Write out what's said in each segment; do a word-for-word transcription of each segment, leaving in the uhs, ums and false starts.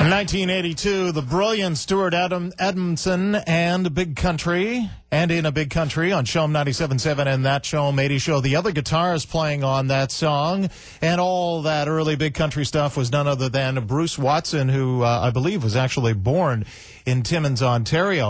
In nineteen eighty-two, the brilliant Stuart Adam Edmondson and Big Country, and In a Big Country on Shom ninety-seven point seven and That Shom eighty Show. The other guitars playing on that song and all that early Big Country stuff was none other than Bruce Watson, who uh, I believe was actually born in Timmins, Ontario.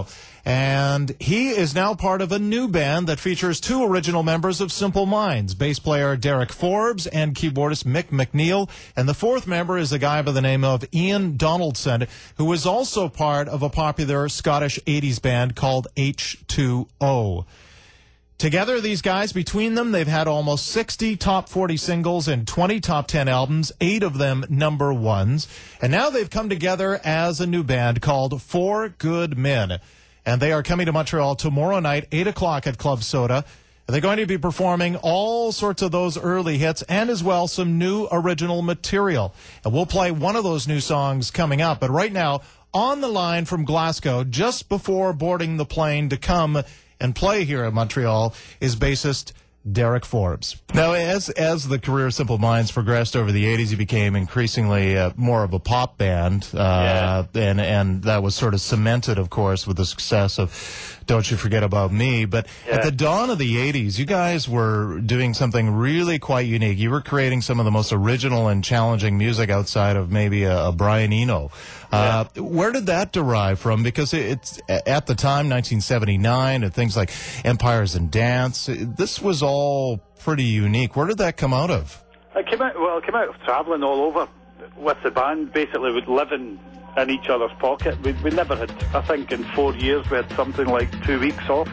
And he is now part of a new band that features two original members of Simple Minds, bass player Derek Forbes and keyboardist Mick McNeil. And the fourth member is a guy by the name of Ian Donaldson, who was also part of a popular Scottish eighties band called H two O. Together, these guys, between them, they've had almost sixty top forty singles and twenty top ten albums, eight of them number ones. And now they've come together as a new band called Four Good Men. And they are coming to Montreal tomorrow night, eight o'clock at Club Soda. They're going to be performing all sorts of those early hits and as well some new original material. And we'll play one of those new songs coming up. But right now, on the line from Glasgow, just before boarding the plane to come and play here in Montreal, is bassist Derek Forbes. Now, as as the career of Simple Minds progressed over the eighties, he became increasingly uh, more of a pop band, uh, yeah. and and that was sort of cemented, of course, with the success of Don't You Forget About Me. But yeah. At the dawn of the eighties, you guys were doing something really quite unique. You were creating some of the most original and challenging music outside of maybe a, a Brian Eno. Uh, yeah. Where did that derive from? Because it's at the time, nineteen seventy-nine, and things like Empires and Dance. This was all pretty unique. Where did that come out of? It came out, well, it came out of travelling all over with the band. Basically, we'd live in, in each other's pocket. We, we never had, I think in four years, we had something like two weeks off.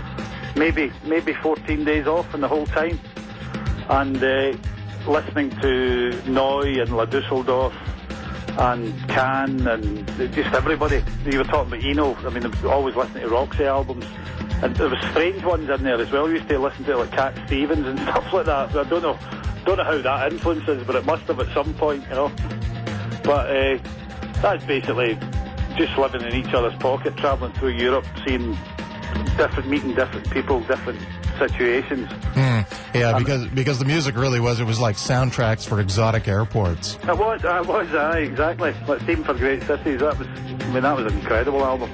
Maybe maybe fourteen days off in the whole time. And uh, listening to Neu! And La Dusseldorf and Can and just everybody. You were talking about Eno. I mean, I was always listening to Roxy albums. And there was strange ones in there as well. We used to listen to like Cat Stevens and stuff like that. So I don't know, don't know how that influences, but it must have at some point, you know. But uh, that's basically just living in each other's pocket, travelling through Europe, seeing different, meeting different people, different situations. Mm, yeah, um, because because the music really was, it was like soundtracks for exotic airports. It was, it was, aye, exactly. Like Theme for Great Cities. That was, I mean, that was an incredible album.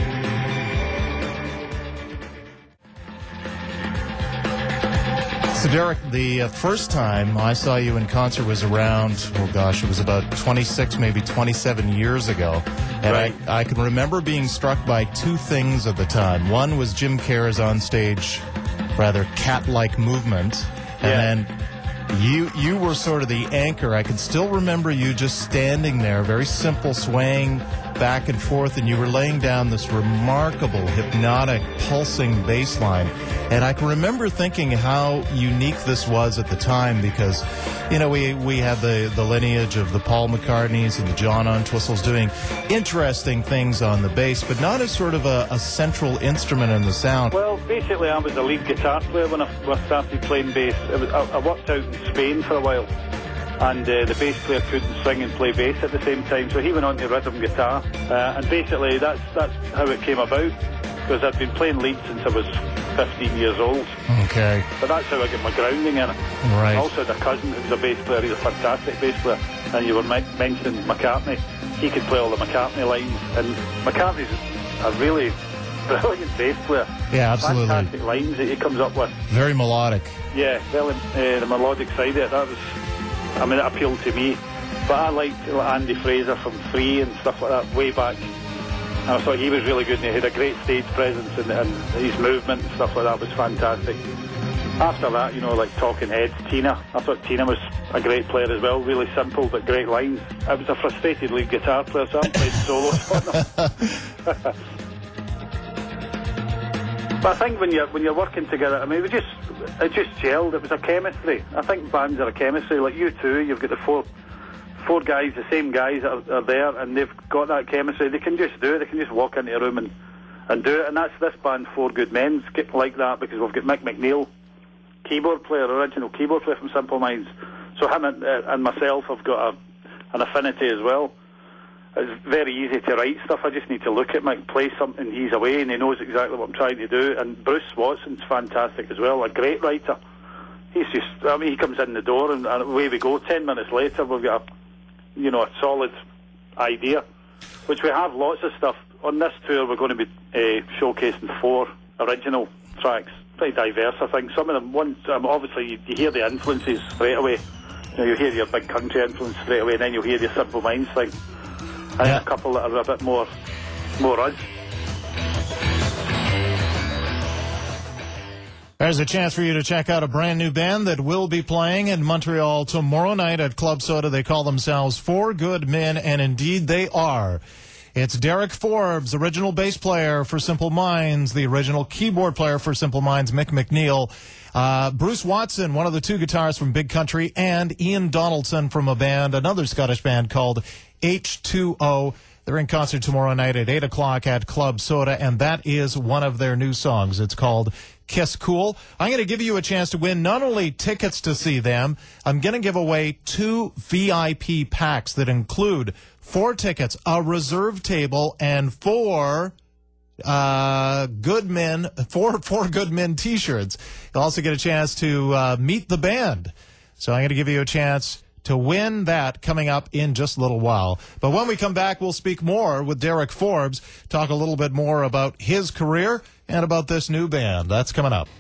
So, Derek, the uh, first time I saw you in concert was around, oh gosh, it was about twenty-six, maybe twenty-seven years ago. And right. I, I can remember being struck by two things at the time. One was Jim Kerr's onstage, rather cat-like movement. And yeah. then you you were sort of the anchor. I can still remember you just standing there, very simple, swaying back and forth, and you were laying down this remarkable, hypnotic, pulsing bass line. And I can remember thinking how unique this was at the time because, you know, we, we had the, the lineage of the Paul McCartneys and the John Entwistles doing interesting things on the bass, but not as sort of a, a central instrument in the sound. Well, basically, I was a lead guitar player when I, when I started playing bass. It was, I, I worked out in Spain for a while, and uh, the bass player couldn't sing and play bass at the same time, so he went on to rhythm guitar. Uh, and basically, that's, that's how it came about, because I'd been playing lead since I was fifteen years old. Okay. But that's how I get my grounding in it. Right. I also had a cousin who was a bass player. He's a fantastic bass player. And you were mentioning McCartney. He could play all the McCartney lines. And McCartney's a really brilliant bass player. Yeah, absolutely. Fantastic lines that he comes up with. Very melodic. Yeah, well, uh, the melodic side of it, that was, I mean, it appealed to me. But I liked Andy Fraser from Free and stuff like that way back. And I thought he was really good, and he had a great stage presence, and, and his movement and stuff like that was fantastic. After that, you know, like Talking Heads, Tina. I thought Tina was a great player as well, really simple but great lines. I was a frustrated lead guitar player, so I played solos for them. But I think when you're when you're working together, I mean, we just it just gelled. It was a chemistry. I think bands are a chemistry. Like you two, you've got the four. Four guys, the same guys that are, are there, and they've got that chemistry. They can just do it. They can just walk into a room and, and do it. And that's this band, Four Good Men, like that, because we've got Mick McNeil, keyboard player, original keyboard player from Simple Minds. So him and, uh, and myself have got a, an affinity as well. It's very easy to write stuff. I just need to look at Mick, play something, he's away, and he knows exactly what I'm trying to do. And Bruce Watson's fantastic as well, a great writer. He's just, I mean, he comes in the door, and, and away we go. Ten minutes later, we've got a you know, a solid idea. which we have lots of stuff. On this tour, we're going to be uh, showcasing four original tracks. Pretty diverse, I think. Some of them, ones, um, obviously, you, you hear the influences straight away. You know, you hear your Big Country influence straight away, and then you'll hear your Simple Minds thing. And Yeah. a couple that are a bit more, more us. There's a chance for you to check out a brand new band that will be playing in Montreal tomorrow night at Club Soda. They call themselves Four Good Men, and indeed they are. It's Derek Forbes, original bass player for Simple Minds, the original keyboard player for Simple Minds, Mick McNeil, uh, Bruce Watson, one of the two guitarists from Big Country, and Ian Donaldson from a band, another Scottish band called H two O. They're in concert tomorrow night at eight o'clock at Club Soda, and that is one of their new songs. It's called Kiss Cool. I'm going to give you a chance to win not only tickets to see them, I'm going to give away two V I P packs that include four tickets, a reserve table, and four uh, Good Men, four, four Good Men t-shirts. You'll also get a chance to uh, meet the band. So I'm going to give you a chance to win that coming up in just a little while. But when we come back, we'll speak more with Derek Forbes, talk a little bit more about his career and about this new band. That's coming up.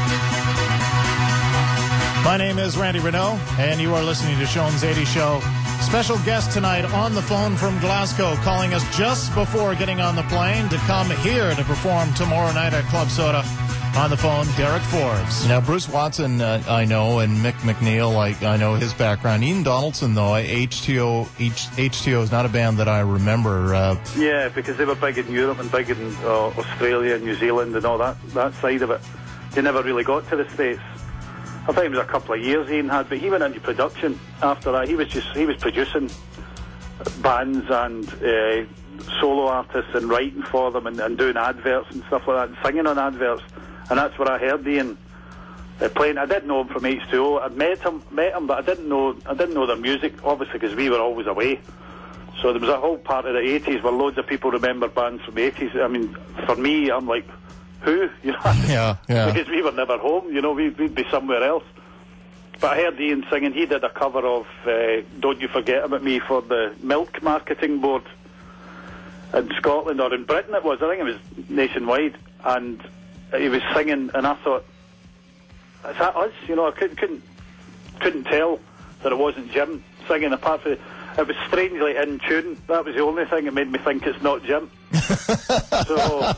My name is Randy Renault, and you are listening to Sean's eighties Show. Special guest tonight on the phone from Glasgow, calling us just before getting on the plane to come here to perform tomorrow night at Club Soda. On the phone, Derek Forbes. Now, Bruce Watson, uh, I know, and Mick McNeil, I, I know his background. Ian Donaldson, though, H two O, H, H2O is not a band that I remember. Uh, Yeah, because they were big in Europe and big in uh, Australia and New Zealand and all that, that side of it. They never really got to the States. I think it was a couple of years Ian had, but he went into production after that. He was just he was producing bands and uh, solo artists and writing for them and, and doing adverts and stuff like that and singing on adverts. And that's where I heard Ian uh, playing. I didn't know him from H two O. I'd met him, met him, but I didn't know I didn't know their music, obviously, because we were always away. So there was a whole part of the eighties where loads of people remember bands from the eighties. I mean, for me, I'm like, who? You know, yeah, yeah. Because we were never home. You know, we'd, we'd be somewhere else. But I heard Ian singing. He did a cover of uh, "Don't You Forget About Me" for the Milk Marketing Board in Scotland, or in Britain it was. I think it was nationwide, and he was singing, and I thought, is that us? You know, I couldn't couldn't, couldn't tell that it wasn't Jim singing. Apart from it was strangely in tune. That was the only thing that made me think it's not Jim. So.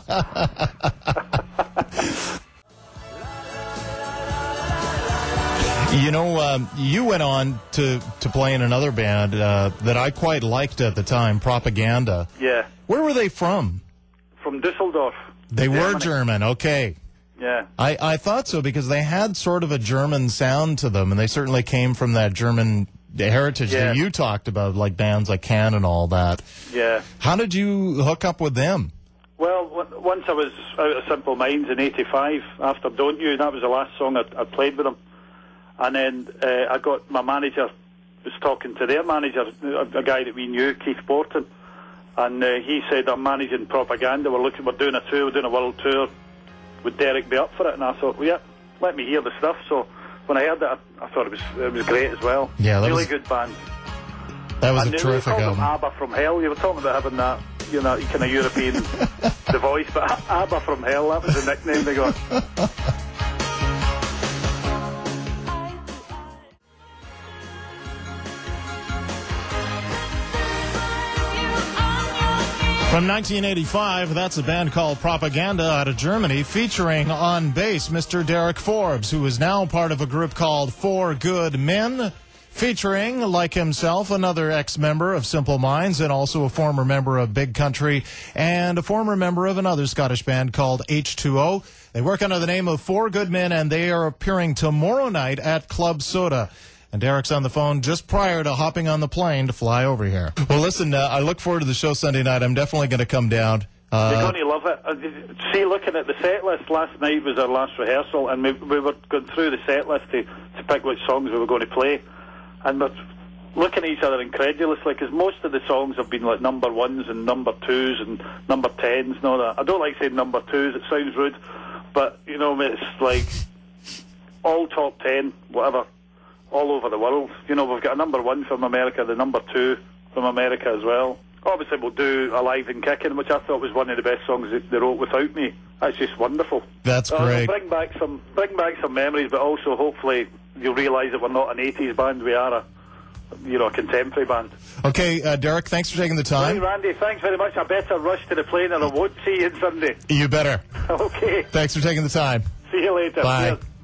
You know, um, you went on to, to play in another band uh, that I quite liked at the time, Propaganda. Yeah. Where were they from? From Dusseldorf. They Germany. were German, okay. Yeah. I, I thought so because they had sort of a German sound to them, and they certainly came from that German heritage Yeah. that you talked about, like bands like Can and all that. Yeah. How did you hook up with them? Well, w- once I was out of Simple Minds in eighty-five, after Don't You, that was the last song I, I played with them. And then uh, I got my manager, was talking to their manager, a, a guy that we knew, Keith Borton, and uh, he said, I'm managing Propaganda, we're looking, we're doing a tour, we're doing a world tour, would Derek be up for it? And I thought, well, yeah, let me hear the stuff. So when I heard that, I, I thought it was it was great as well. Yeah, that really was, good band. That was and a they, terrific they called album. them ABBA from Hell. You were talking about having that, you know, kind of European the voice, but ABBA from Hell, that was the nickname they got. From nineteen eighty-five, that's a band called Propaganda out of Germany, featuring on bass Mister Derek Forbes, who is now part of a group called Four Good Men, featuring, like himself, another ex-member of Simple Minds and also a former member of Big Country and a former member of another Scottish band called H two O. They work under the name of Four Good Men, and they are appearing tomorrow night at Club Soda. And Derek's on the phone just prior to hopping on the plane to fly over here. Well, listen, uh, I look forward to the show Sunday night. I'm definitely going to come down. Uh, You're going to love it. Uh, see, looking at the set list, last night was our last rehearsal, and we, we were going through the set list to, to pick which songs we were going to play. And we're looking at each other incredulously, because most of the songs have been like number ones and number twos and number tens and all that. I don't like saying number twos, it sounds rude, but, you know, it's like all top ten, whatever, all over the world. You know, we've got a number one from America, the number two from America as well, Obviously, we'll do Alive and Kicking, which I thought was one of the best songs that they wrote without me. That's just wonderful. That's uh, great. Bring back some, bring back some memories, but also hopefully you'll realise that we're not an eighties band. We are a, you know, a contemporary band. Okay, uh, Derek, thanks for taking the time. Hey, Randy, thanks very much. I better rush to the plane, or I won't see you on Sunday. You better. Okay. Thanks for taking the time. See you later. Bye. Cheers.